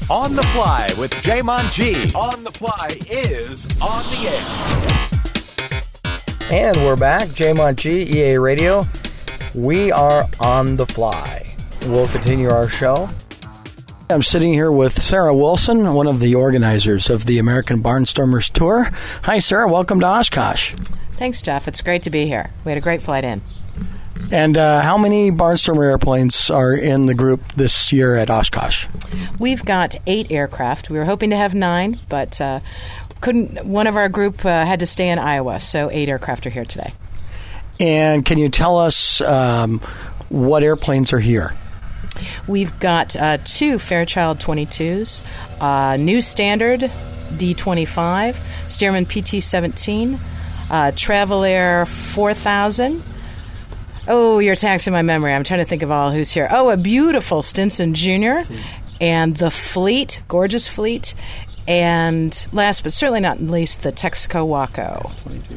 On the Fly with Jaymon G. On the Fly is on the air. And we're back. Jaymon G, EA Radio. We are on the fly. We'll continue our show. I'm sitting here with Sarah Wilson, one of the organizers of the American Barnstormers Tour. Hi, Sarah. Welcome to Oshkosh. Thanks, Jeff. It's great to be here. We had a great flight in. And how many Barnstormer airplanes are in the group this year at Oshkosh? We've got 8 aircraft. We were hoping to have 9, but couldn't. One of our group had to stay in Iowa, so 8 aircraft are here today. And can you tell us what airplanes are here? We've got 2 Fairchild 22s, New Standard D25, Stearman PT-17, Travelair 4000. Oh, you're taxing my memory. I'm trying to think of all who's here. Oh, a beautiful Stinson Jr. and the Fleet, gorgeous Fleet. And last but certainly not least, the Texaco Waco.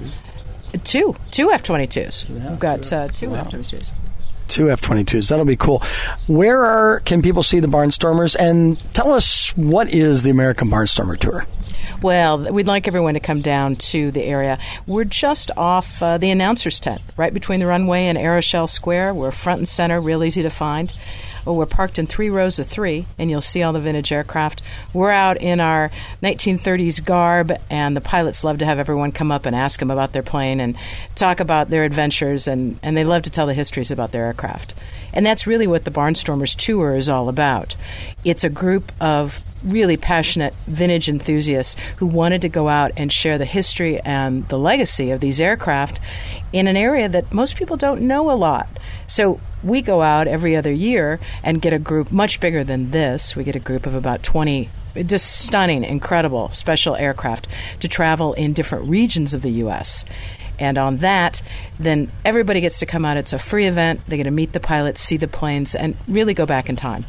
22. Two F-22s. We've got 2 F-22s. 2 F-22s. That'll be cool. Where can people see the Barnstormers? And tell us, what is the American Barnstormer Tour? Well, we'd like everyone to come down to the area. We're just off the announcer's tent, right between the runway and Aeroshell Square. We're front and center, real easy to find. Well, we're parked in 3 rows of 3, and you'll see all the vintage aircraft. We're out in our 1930s garb, and the pilots love to have everyone come up and ask them about their plane and talk about their adventures, and they love to tell the histories about their aircraft. And that's really what the Barnstormers Tour is all about. It's a group of really passionate vintage enthusiasts who wanted to go out and share the history and the legacy of these aircraft in an area that most people don't know a lot. So we go out every other year and get a group much bigger than this. We get a group of about 20 just stunning, incredible special aircraft to travel in different regions of the U.S. And on that, then everybody gets to come out. It's a free event. They get to meet the pilots, see the planes, and really go back in time.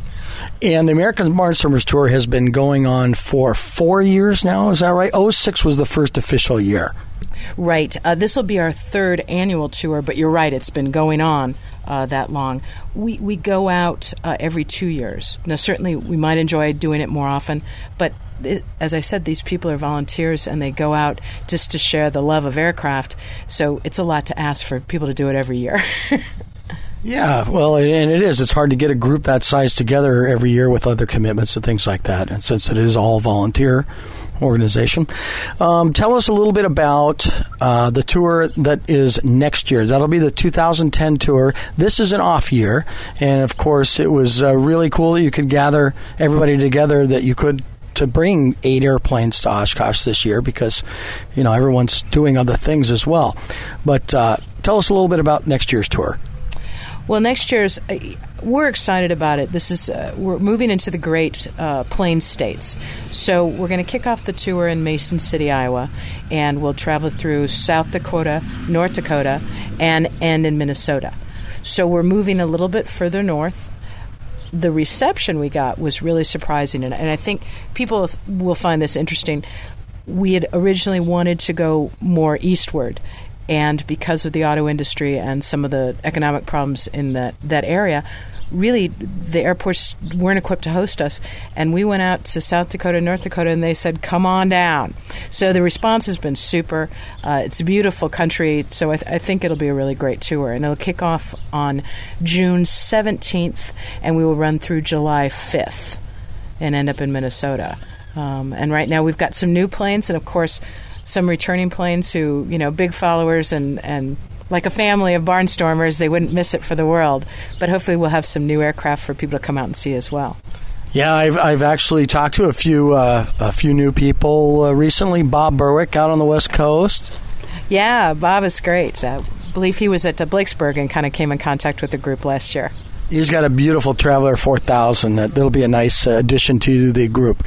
And the American Barnstormers Tour has been going on for 4 years now. Is that right? 06 was the first official year. Right. This will be our 3rd annual tour, but you're right. It's been going on that long. We go out every 2 years. Now, certainly we might enjoy doing it more often, but as I said, these people are volunteers, and they go out just to share the love of aircraft. So it's a lot to ask for people to do it every year. Yeah, well, and it is. It's hard to get a group that size together every year with other commitments and things like that. And since it is all volunteer organization, tell us a little bit about the tour that is next year. That'll be the 2010 tour. This is an off year, and of course, it was really cool that you could gather everybody together. That you could to bring 8 airplanes to Oshkosh this year because everyone's doing other things as well. But tell us a little bit about next year's tour. Well, next year's, we're excited about it. This is we're moving into the Great Plains states. So we're going to kick off the tour in Mason City, Iowa, and we'll travel through South Dakota, North Dakota, and end in Minnesota. So we're moving a little bit further north. The reception we got was really surprising, and I think people will find this interesting. We had originally wanted to go more eastward, and because of the auto industry and some of the economic problems in that area, really the airports weren't equipped to host us. And we went out to South Dakota, North Dakota, and they said, come on down. So the response has been super. It's a beautiful country, so I think it'll be a really great tour. And it'll kick off on June 17th, and we will run through July 5th and end up in Minnesota. And right now we've got some new planes and, of course, some returning planes who, big followers and like a family of Barnstormers, they wouldn't miss it for the world. But hopefully we'll have some new aircraft for people to come out and see as well. Yeah, I've actually talked to a few new people recently. Bob Berwick out on the West Coast. Yeah, Bob is great. I believe he was at Blakesburg and kind of came in contact with the group last year. He's got a beautiful Travelair 4000. That'll be a nice addition to the group.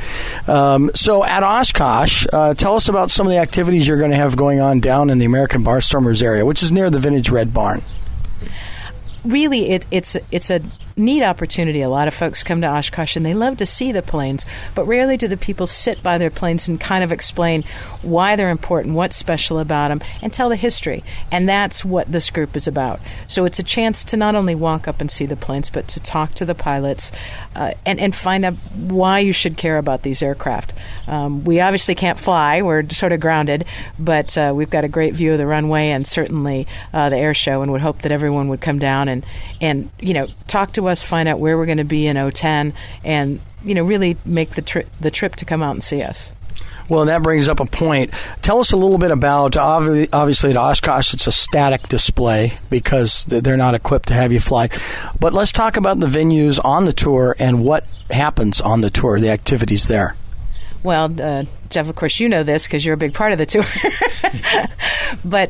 So at Oshkosh, tell us about some of the activities you're going to have going on down in the American Barnstormers area, which is near the Vintage Red Barn. Really, it's a neat opportunity. A lot of folks come to Oshkosh and they love to see the planes, but rarely do the people sit by their planes and kind of explain why they're important, what's special about them, and tell the history. And that's what this group is about. So it's a chance to not only walk up and see the planes, but to talk to the pilots and find out why you should care about these aircraft. We obviously can't fly. We're sort of grounded, but we've got a great view of the runway and certainly the air show, and would hope that everyone would come down and talk to us, find out where we're going to be in 2010, and really make the trip to come out and see us. Well, that brings up a point. Tell us a little bit about, obviously at Oshkosh it's a static display because they're not equipped to have you fly. But let's talk about the venues on the tour and what happens on the tour, the activities there. Well, Jeff, of course you know this because you're a big part of the tour. But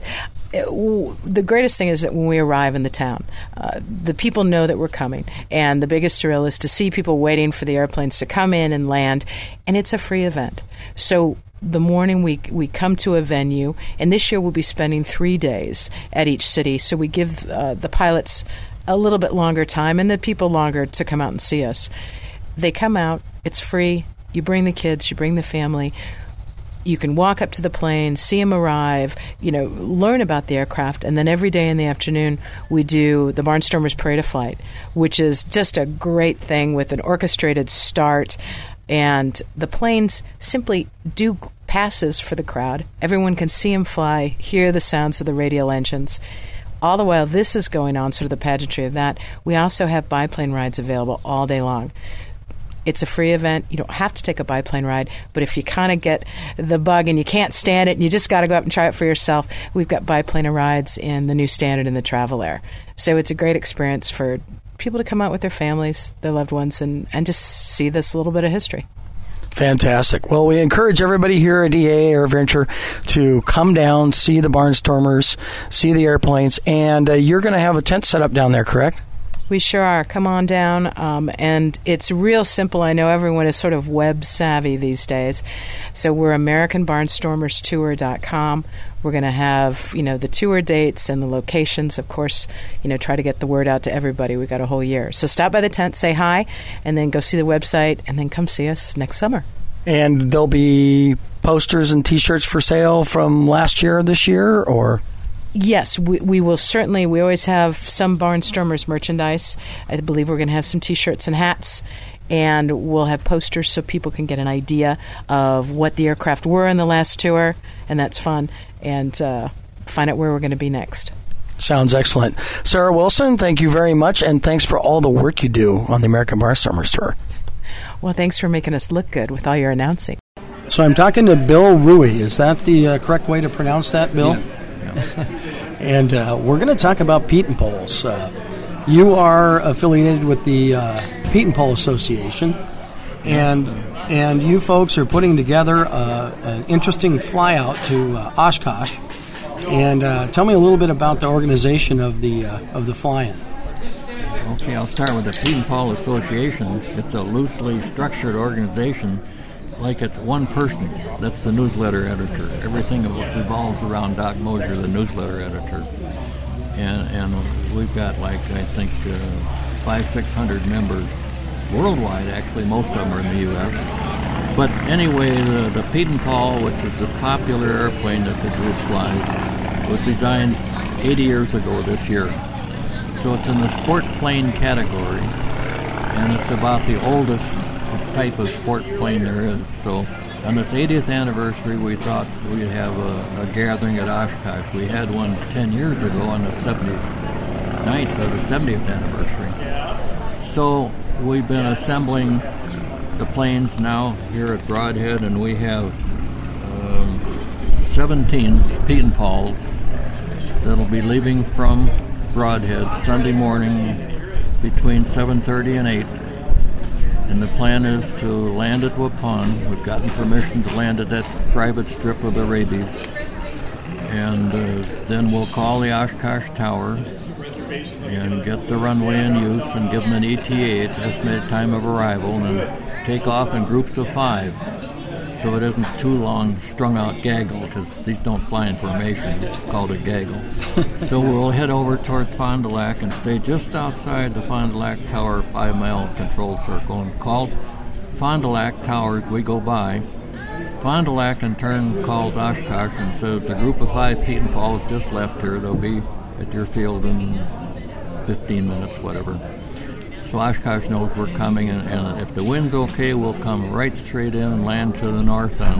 the greatest thing is that when we arrive in the town, the people know that we're coming. And the biggest thrill is to see people waiting for the airplanes to come in and land. And it's a free event. So the morning we come to a venue, and this year we'll be spending 3 days at each city. So we give the pilots a little bit longer time and the people longer to come out and see us. They come out. It's free. You bring the kids. You bring the family. You can walk up to the plane, see them arrive, learn about the aircraft, and then every day in the afternoon we do the Barnstormers Parade of Flight, which is just a great thing with an orchestrated start. And the planes simply do passes for the crowd. Everyone can see them fly, hear the sounds of the radial engines. All the while this is going on, sort of the pageantry of that, we also have biplane rides available all day long. It's a free event. You don't have to take a biplane ride, but if you kind of get the bug and you can't stand it and you just got to go up and try it for yourself, we've got biplane rides in the New Standard and the Travel Air. So it's a great experience for people to come out with their families, their loved ones, and just see this little bit of history. Fantastic. Well, we encourage everybody here at EA AirVenture to come down, see the Barnstormers, see the airplanes, and you're going to have a tent set up down there, correct? We sure are. Come on down. And it's real simple. I know everyone is sort of web savvy these days. So we're AmericanBarnstormersTour.com. We're going to have, the tour dates and the locations. Of course, try to get the word out to everybody. We've got a whole year. So stop by the tent, say hi, and then go see the website, and then come see us next summer. And there'll be posters and T-shirts for sale from last year or this year, or... Yes, we will certainly. We always have some Barnstormers merchandise. I believe we're going to have some T-shirts and hats, and we'll have posters so people can get an idea of what the aircraft were in the last tour, and that's fun, and find out where we're going to be next. Sounds excellent. Sarah Wilson, thank you very much, and thanks for all the work you do on the American Barnstormers Tour. Well, thanks for making us look good with all your announcing. So I'm talking to Bill Rui. Is that the correct way to pronounce that, Bill? Yeah. And we're going to talk about Pete and Poles. You are affiliated with the Pete and Pole Association, and you folks are putting together an interesting flyout to Oshkosh. And tell me a little bit about the organization of the fly-in. Okay, I'll start with the Pete and Pole Association. It's a loosely structured organization. Like it's one person that's the newsletter editor. Everything revolves around Doc Mosier, the newsletter editor. And we've got 500-600 members worldwide. Actually, most of them are in the U.S. But anyway, the Pete and Paul, which is the popular airplane that the group flies, was designed 80 years ago this year. So it's in the sport plane category, and it's about the oldest type of sport plane there is. So on its 80th anniversary, we thought we'd have a gathering at Oshkosh. We had one 10 years ago on the 70th anniversary. So we've been assembling the planes now here at Brodhead, and we have 17 Pete and Pauls that'll be leaving from Brodhead Sunday morning between 7:30 and 8. And the plan is to land at Waupun. We've gotten permission to land at that private strip of the Rabies. And then we'll call the Oshkosh Tower and get the runway in use and give them an ETA, estimated time of arrival, and then take off in groups of 5 so it isn't too long strung out gaggle, because these don't fly in formation. It's called a gaggle. So we'll head over towards Fond du Lac and stay just outside the Fond du Lac Tower 5-mile control circle, and called Fond du Lac Tower as we go by. Fond du Lac in turn calls Oshkosh and says the group of 5 Pete and Pauls just left here. They'll be at your field in 15 minutes, whatever. So Oshkosh knows we're coming, and if the wind's okay, we'll come right straight in and land to the north on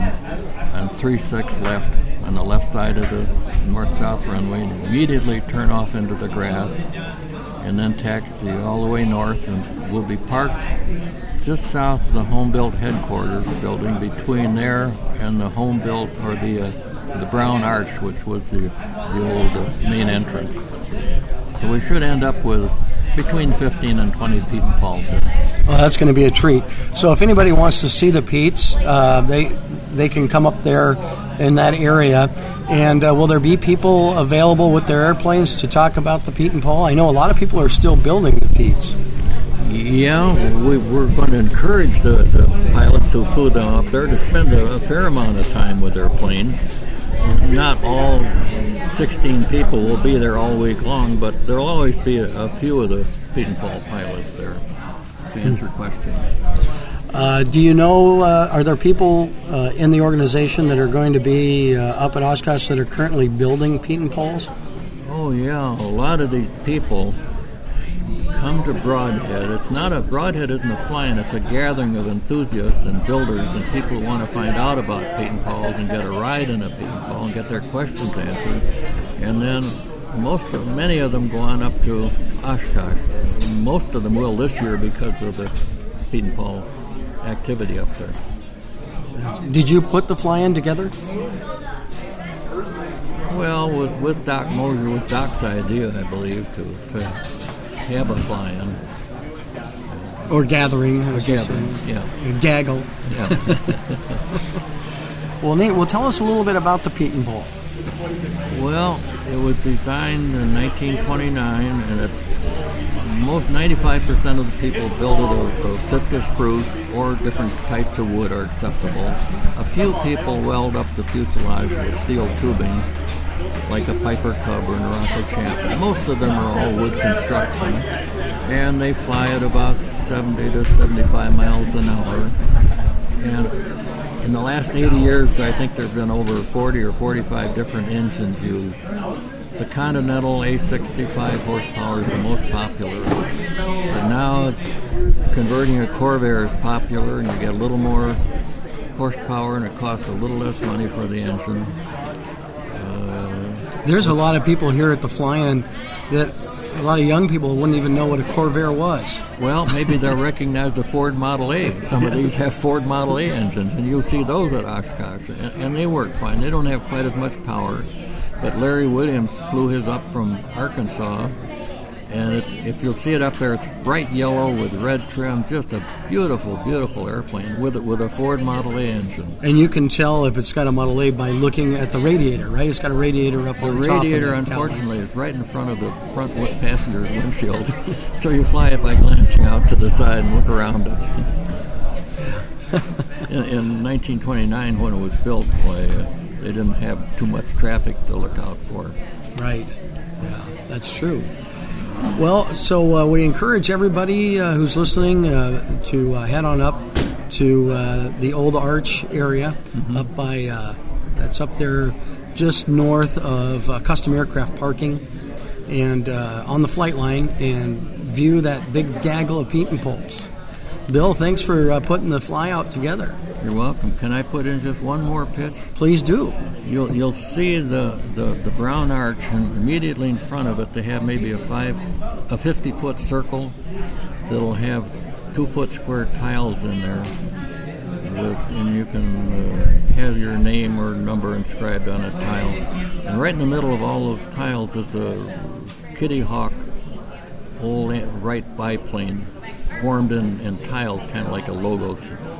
3-6 left on the left side of the north-south runway, and immediately turn off into the grass, and then taxi all the way north, and we'll be parked just south of the home-built headquarters building, between there and the home-built, or the Brown Arch, which was the old main entrance. So we should end up with between 15 and 20 Pete and Pauls there. Well, that's going to be a treat. So if anybody wants to see the Petes, they can come up there in that area. And will there be people available with their airplanes to talk about the Pete and Paul? I know a lot of people are still building the Petes. Yeah, we're going to encourage the pilots who flew them up there to spend a fair amount of time with their planes. Not all 16 people will be there all week long, but there will always be a few of the Pete and Paul pilots there to answer questions. Do you know, are there people in the organization that are going to be up at Oshkosh that are currently building Pete and Pauls? Oh, yeah. A lot of these people come to Broadhead. Broadhead isn't a flying, it's a gathering of enthusiasts and builders and people who want to find out about Pete and Pauls and get a ride in a Pete and Paul and get their questions answered. And then many of them go on up to Oshkosh. Most of them will this year because of the Pete and Paul activity up there. Did you put the fly-in together? Well, with Doc Mosier, with Doc's idea, I believe, to have a fly-in. Or gathering. Yeah. A gaggle. Yeah. Well, Nate, tell us a little bit about the Pete and Paul. Well, it was designed in 1929, and it's 95% of the people build it of Sitka spruce or different types of wood are acceptable. A few people weld up the fuselage with steel tubing, like a Piper Cub or an Norako Champion. Most of them are all wood construction, and they fly at about 70 to 75 miles an hour. And in the last 80 years, I think there have been over 40 or 45 different engines used. The Continental A65 horsepower is the most popular. But now converting a Corvair is popular, and you get a little more horsepower, and it costs a little less money for the engine. There's a lot of people here at the fly-in that a lot of young people wouldn't even know what a Corvair was. Well, maybe they'll recognize the Ford Model A. Some of these have Ford Model A engines, and you'll see those at Oshkosh, and they work fine. They don't have quite as much power, but Larry Williams flew his up from Arkansas, and if you'll see it up there, it's bright yellow with red trim, just a beautiful, beautiful airplane with a Ford Model A engine. And you can tell if it's got a Model A by looking at the radiator, right? It's got a radiator up on top. The radiator, unfortunately, is right in front of the front passenger's windshield, so you fly it by glancing out to the side and look around it. In 1929, when it was built, they didn't have too much traffic to look out for. Right. Yeah, that's true. Well, so we encourage everybody who's listening to head on up to the Old Arch area, up by that's up there just north of custom aircraft parking, and on the flight line, and view that big gaggle of Pete and Pauls. Bill, thanks for putting the fly out together. You're welcome. Can I put in just one more pitch? Please do. You'll see the Brown Arch, and immediately in front of it they have maybe a 50-foot circle that'll have 2-foot square tiles in there, and you can have your name or number inscribed on a tile. And right in the middle of all those tiles is a Kitty Hawk old Wright biplane formed in tiles, kind of like a logo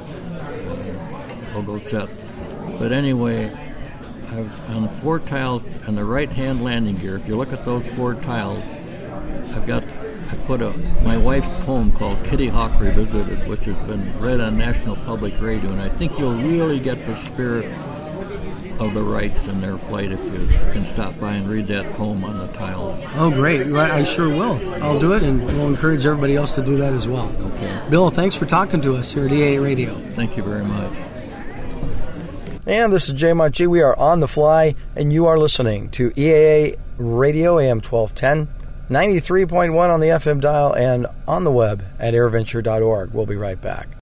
set. But anyway, on the 4 tiles on the right-hand landing gear, if you look at those 4 tiles, I've got put my wife's poem called Kitty Hawk Revisited, which has been read on National Public Radio, and I think you'll really get the spirit of the Wrights and their flight if you can stop by and read that poem on the tiles. Oh, great. I sure will. I'll do it, and we'll encourage everybody else to do that as well. Okay. Bill, thanks for talking to us here at EAA Radio. Thank you very much. And this is Jay Montg. We are on the fly, and you are listening to EAA Radio, AM 1210, 93.1 on the FM dial, and on the web at airventure.org. We'll be right back.